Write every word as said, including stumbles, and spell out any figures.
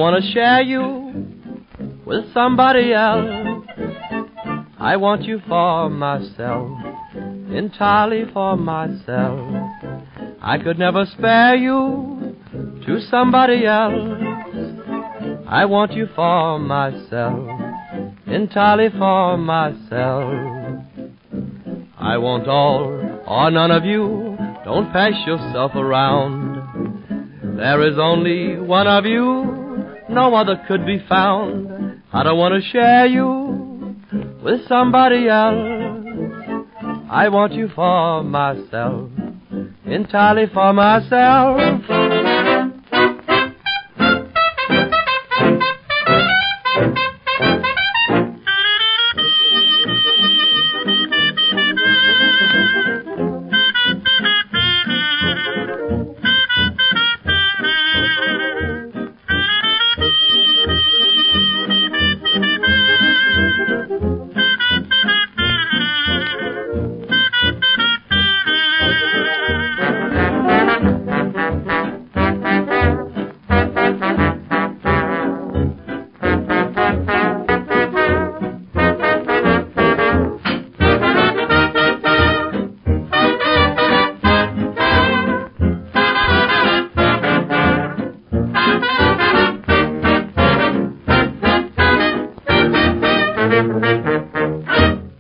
want to share you with somebody else. I want you for myself, entirely for myself. I could never spare you to somebody else. I want you for myself, entirely for myself. I want all or none of you. Don't pass yourself around. There is only one of you, no other could be found. I don't want to share you with somebody else. I want you for myself, entirely for myself.